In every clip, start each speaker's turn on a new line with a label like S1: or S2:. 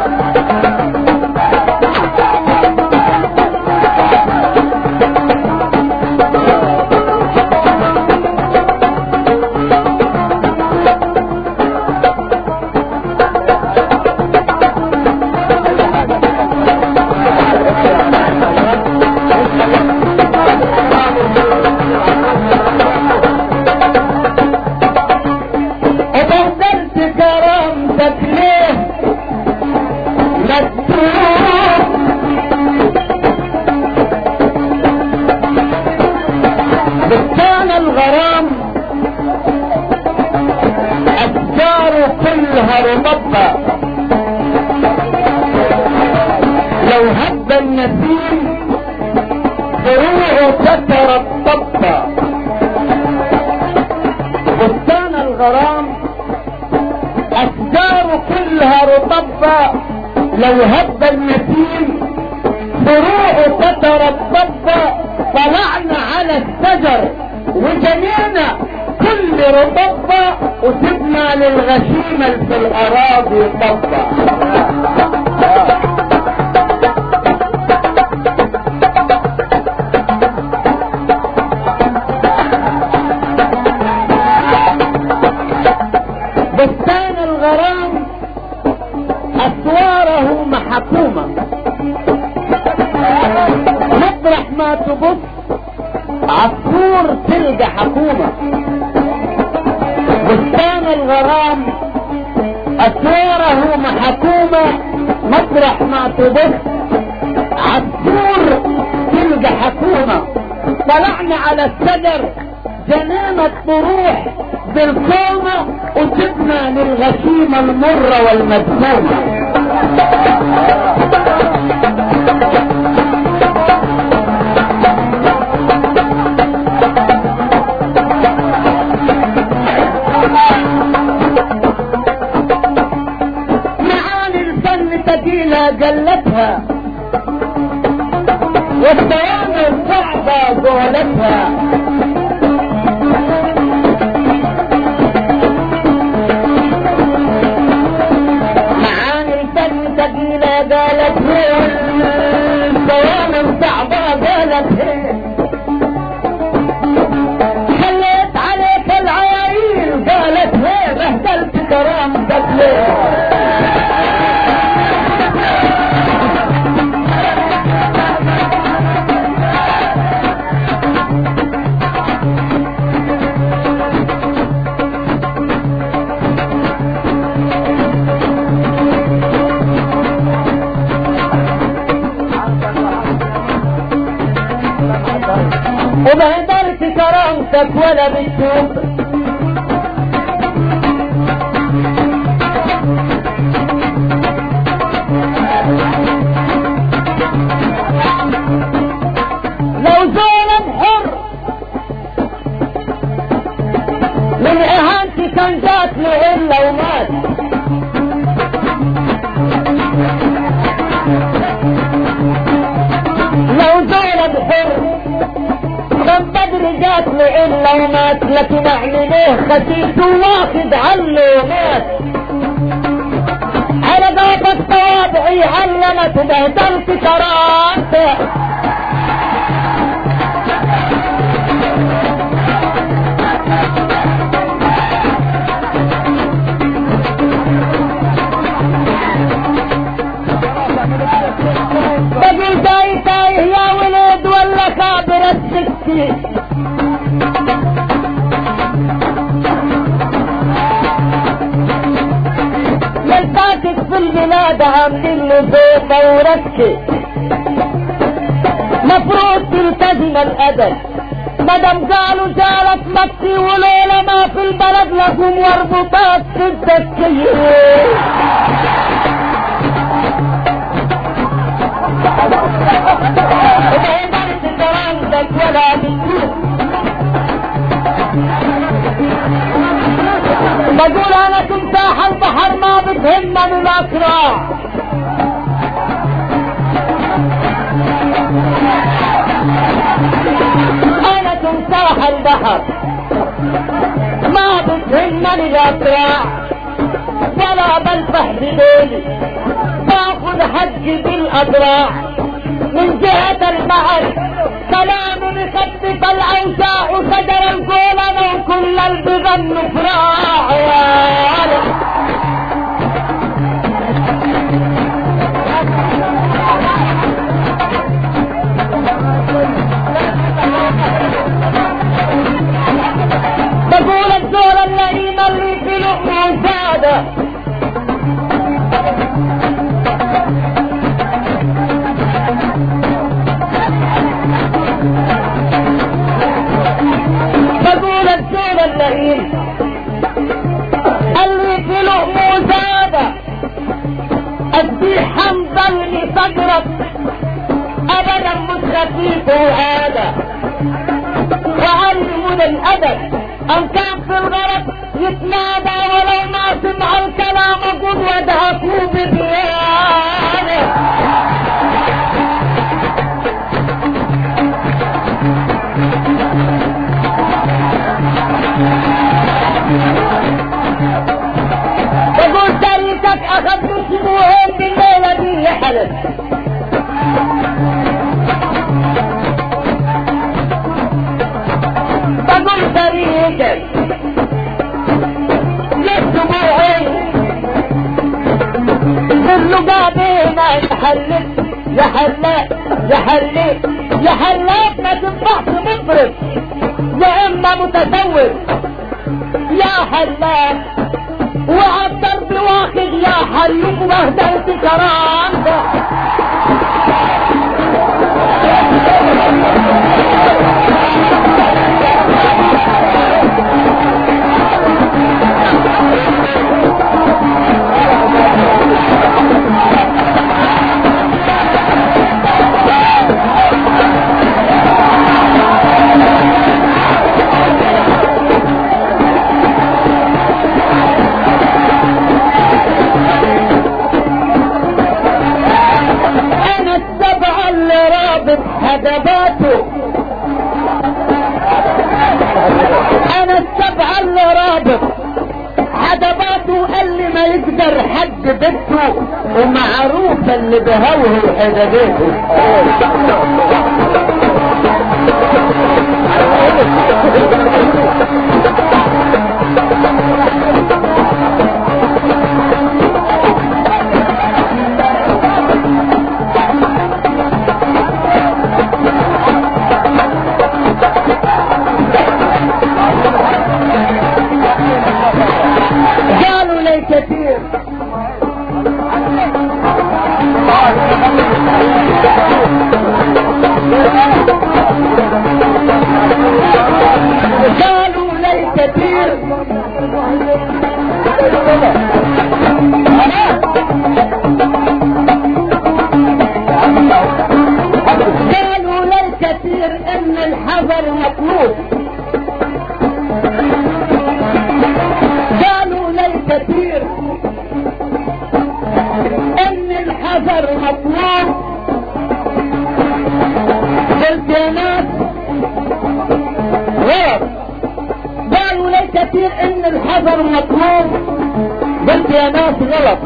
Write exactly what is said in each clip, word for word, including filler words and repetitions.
S1: لو هب النسيم فروعه تترطب. بستان الغرام أشجاره كلها رطبة، لو هب النسيم فروعه تترطب. طلعنا على الشجر وجنينا كل رطبة وسبنا للغشيمة في الأراضي طبة. بستان الغرام أسواره محكومة، مطرح ما تبص عصفور تلقى حكومة. بستان الغرام أسواره محكومة، مطرح ما تبص عصفور تلقى حكومة. طلعنا على الشجر جنينا الطروح بالقومة وسبنا للغشيمة المرة والمدفونة. معاني الفن تقيلة قلتها والصيام الصعبة قولتها. قالت هي الصيام صعبة، قالت هي خليت عليك العيايل، قالت هي بهدلت كرامتك ليه. وبهدلت كرامتك ولا بتشوف. لو ظالم حر من اهانتي كان جات له الا ومات. لو ظالم حر كان بدري جات له الا ومات، لكن اعمل ايه خسيته واخد عله ومات. على ضغط طوابعي علمت بهدلت كرامته. بقي تايه تايه يا ولد ولا كابر السكي. ملفاتك في البلاد عاملين له زيطة وركي، مفروض تلتزم الأدب. مدام قالوا جالت مكي ولولا ما في البلد لكم وربطات في الدكية. ولا بتشوف. بقول انا تمساح البحر ما بتهمني الاسرع. انا تمساح البحر ما بتهمني الاسرع، ولا بلفح بديلي الأذراع من جهة البحر سلام يخفف الأوجاع شجر الجولان وكل البغى النفراع بقول الدول اللئيم اللي في لقمه زاده بقول الدول اللئيم اللي في لقمه زاده ادي حمد اللي صدرك ابدا مش خفيف وهذا وعلم الادب ان كان في الغرب يتنادى ولو ما سمع الكلام قدوة دهكوا بديانه بقول شريكك اخذ من اسبوعين بالليلة دي يحلف بقول شريكك اسبوعين باللقا بينا يحلف يحلف يحلف يحلف ما تنفعش مطرب يا اما متزوج يا حلاف وعالضرب واخد يا حلوك وبهدلت كرامته حدباته انا السبعة اللي رابط حدباته اللي ما يقدر حد بيته ومعروف اللي بهوه حدباته كثير قالوا لي كثير قالوا لي كثير ان الحذر مطلوب قالوا لي كثير ان الحذر مطلوب قلت يا ناس غير قالوا لي كثير ان الحذر مطلوب قلت يا ناس غلط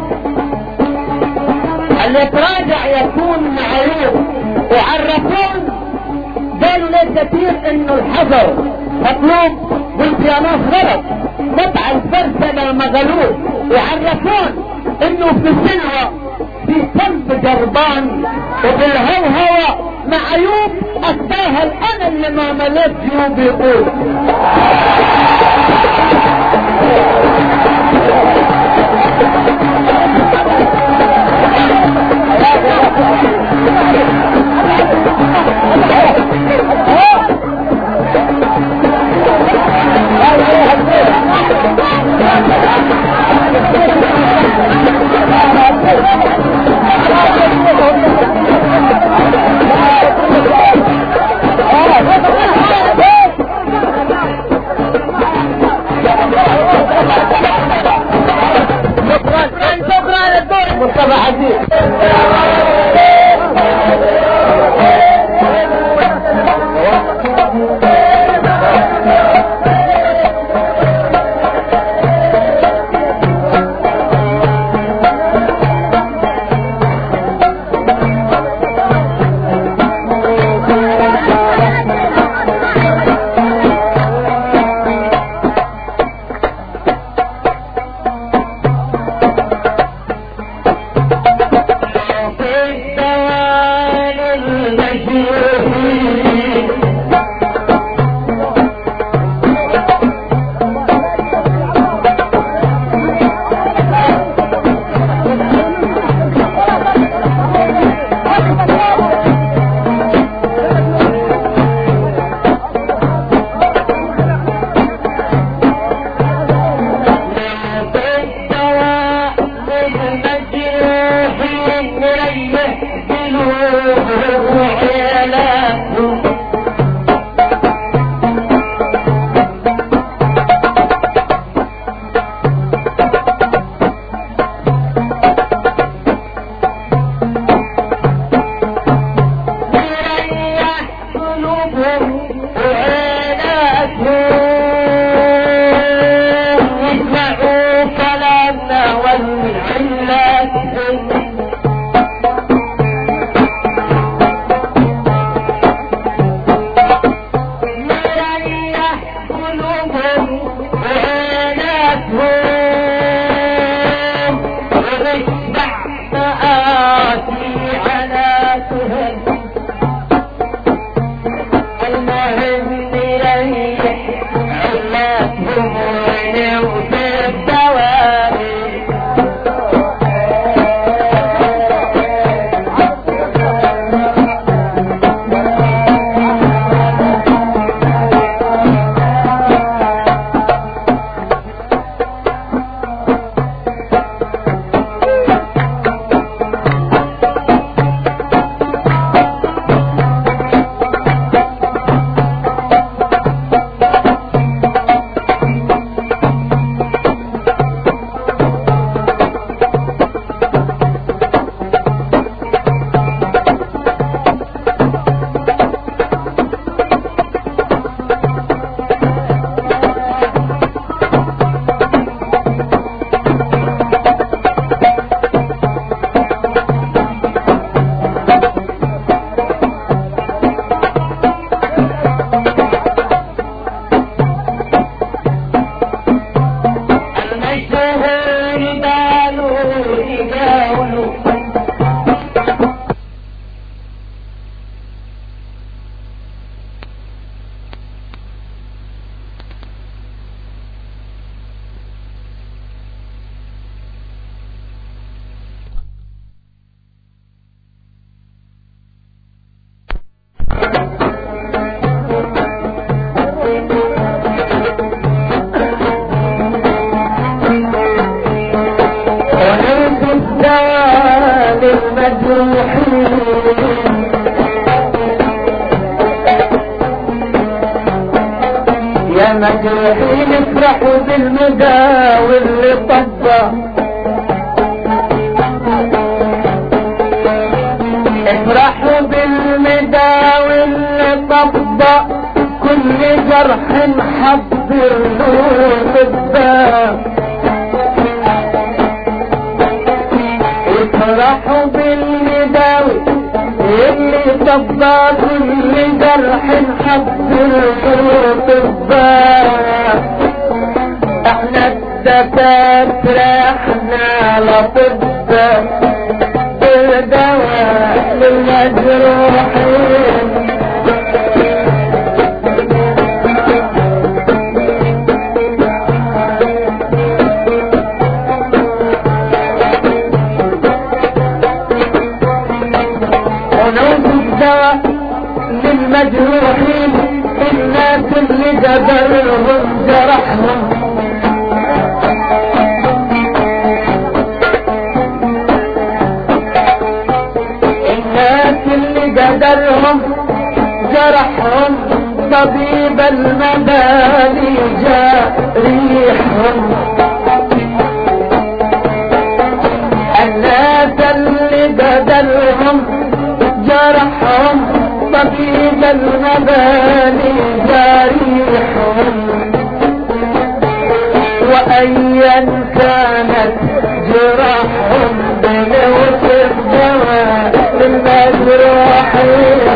S1: اللي يتراجع يكون معروف وعرفون قالوا لي كثير انه الحذر مطلوب قلت يا ناس غلط قطع الفرسنة مغلوب وعرفون انه في السلوى في كلب جربان وبالهوهوة معيوب استاهل انا اللي ما مليت جيوبي يقول مصطفى حديث يا مجروحين افرحوا بالمداوي اللي طبى، افرحوا بالمداوي اللي طبى، كل جرح محضر له طباه. افرحوا بالمداوي اللي طبى، كل جرح محضر له طباه. احنا الدكاترة احنا لطبة بالدواء للمجروحين. للمجروحين الناس اللي جبرهم جرحهم، الناس اللي جدرهم جرحهم، طبيب المبالي جاريحهم. الناس اللي جدرهم جرحهم، طبيب المباني جاريحهم. وأيا كانت جراحهم بلوث الدواء للمجروحين.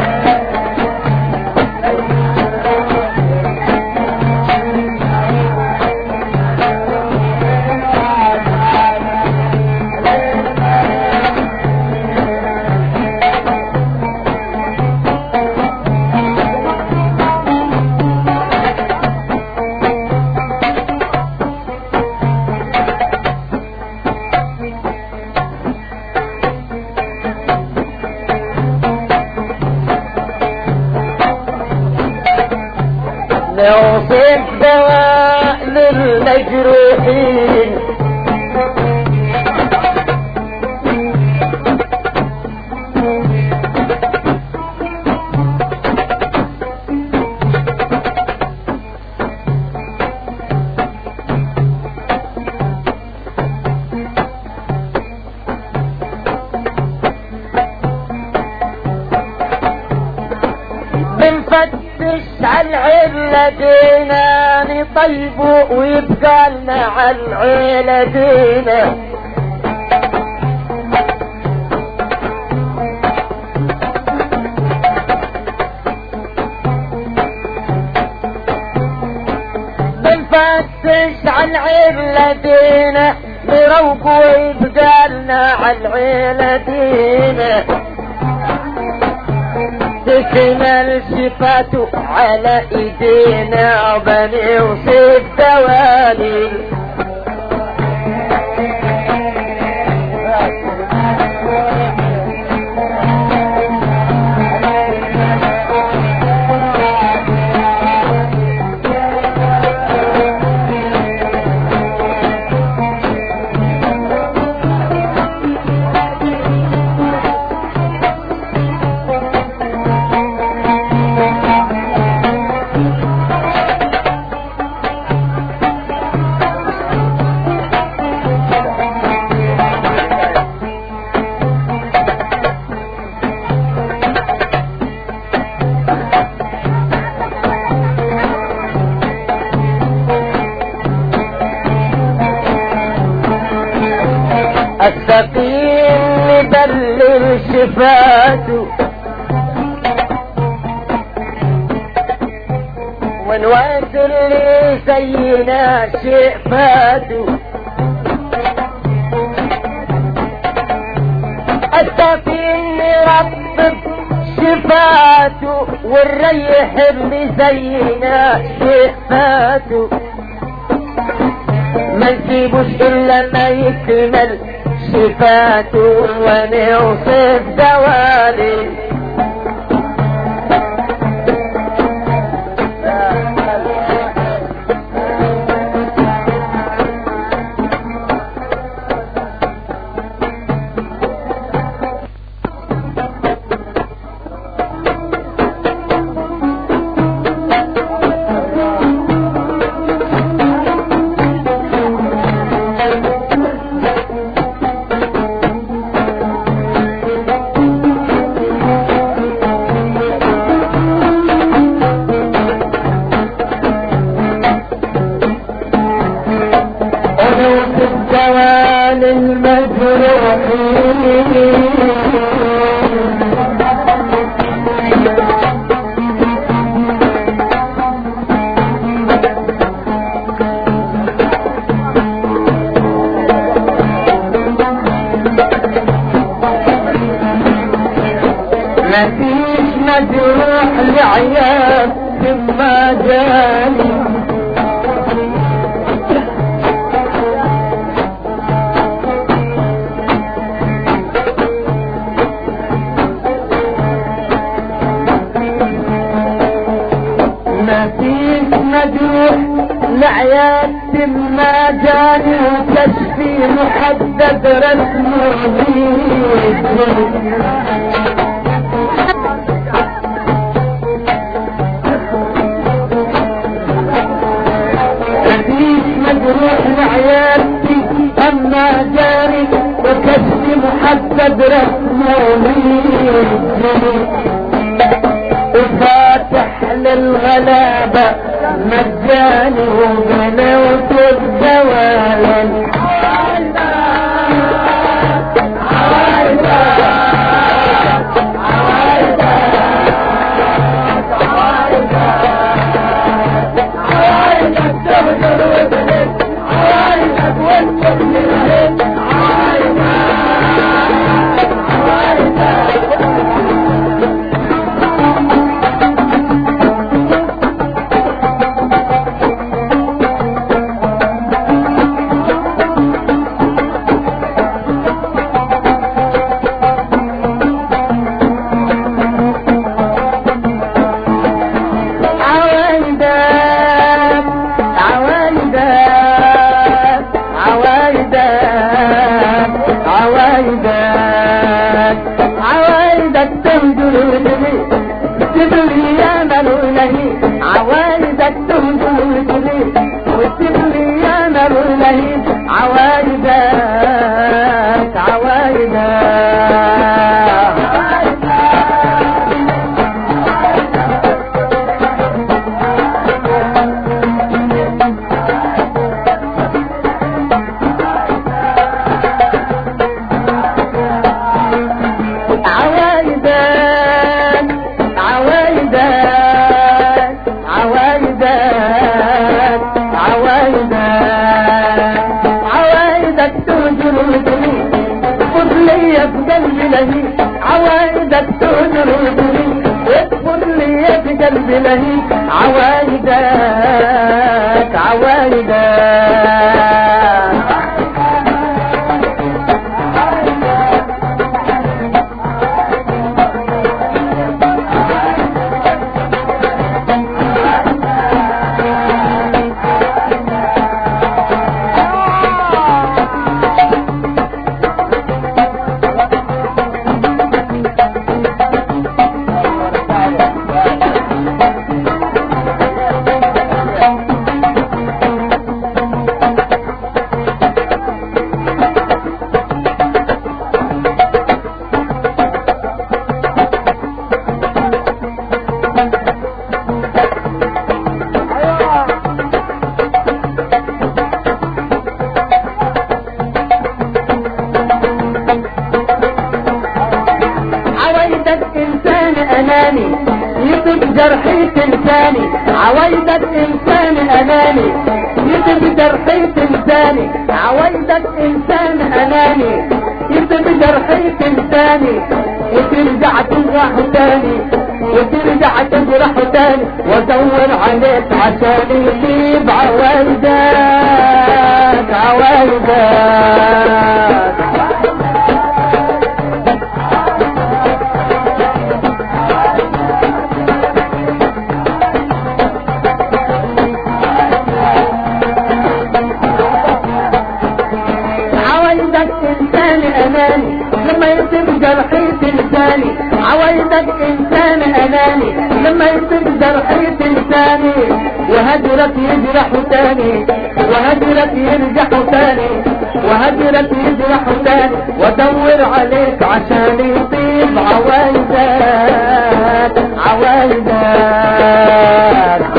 S1: نوصف دواء للمجروحين،
S2: على العيلة دينا نطيبوا ويبقى لنا على العيلة دينا. بنفتش على العيلة دينا نروق ويبقى لنا على العيلة دينا. تكمل صفاته على ايدينا بنوصف دوالي. السقيم مدلل شفاته ونواد اللي زينا شيء فاته. السقيم مرطب شفاته والريح اللي زينا شيء فاته. ما نسيبوش الا ما يكمل صفاته ونوصف دوالي.
S1: مفيش مجروح لعيال ثم جاني. مفيش مجروح لعيال ثم جاني وكشفي محدد رسمه مجروح لعيالتي اما جاري وكشف محدد رسمه وفاتح للغلابة مجاني وبنوت الدوالي. عوايدك تهدو تريد وتبلي يا نار لهيب عوايدك عوايدك ويا في قلبي لهيب عوايدك تهجر وتريد ادخل لي في قلبي لهيب عوايدك عوايدك يطب جرحية لساني عوايدك انسان اناني يطب جرحية لساني عوايدك انسان اناني يطب جرحية لساني وترجع تجرح تاني وترجع تجرح تاني وادور عليك عشان يطيب عوايدك عوايدك لما يصير جرحية لساني عوايدك انسان اناني لما يصير جرحية لساني وهجرك يجرح تاني وهجرك يرجح تاني وهجرك يجرح تاني وادور عليك عشان يطيب عوايدك عوايدك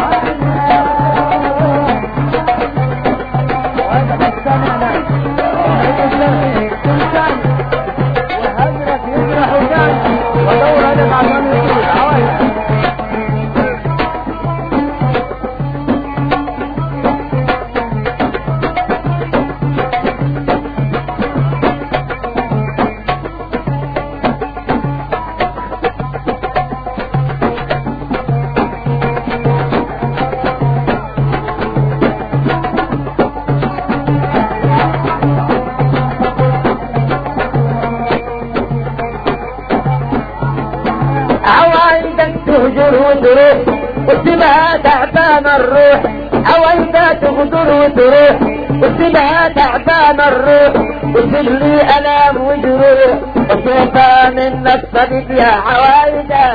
S1: عوايدك تهجر وتروح وتسيبها تعبان الروح عوايدك تغدر وتروح وتسيبها تعبان الروح وتسيب لي الام وجروح وصوفها من نفسك يا عوايدك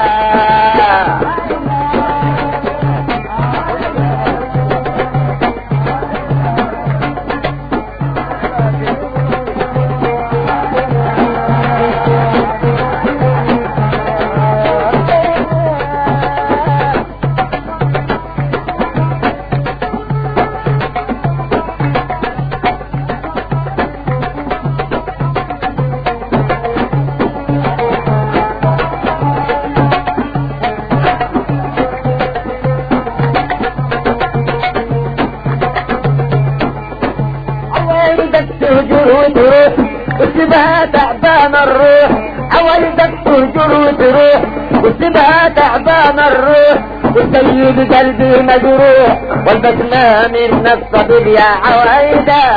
S1: تهجر وتروح وتسيبها تعبان الروح عوايدك تهجر وتروح وتسيبها تعبان الروح وسيد قلبي مجروح والبسمة من الصبيب يا عوايدك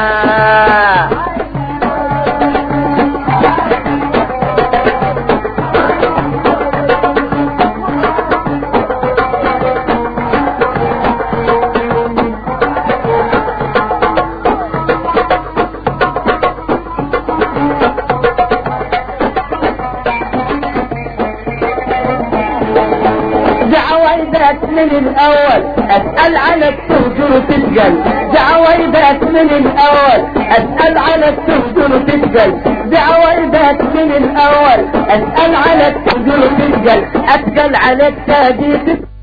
S1: من الاول اسأل على التهجر وتسجل بعوايدك من الاول اسأل على التهجر وتسجل بعوايدك من الاول اسأل على التهجر وتسجل اسجل عليك تهديك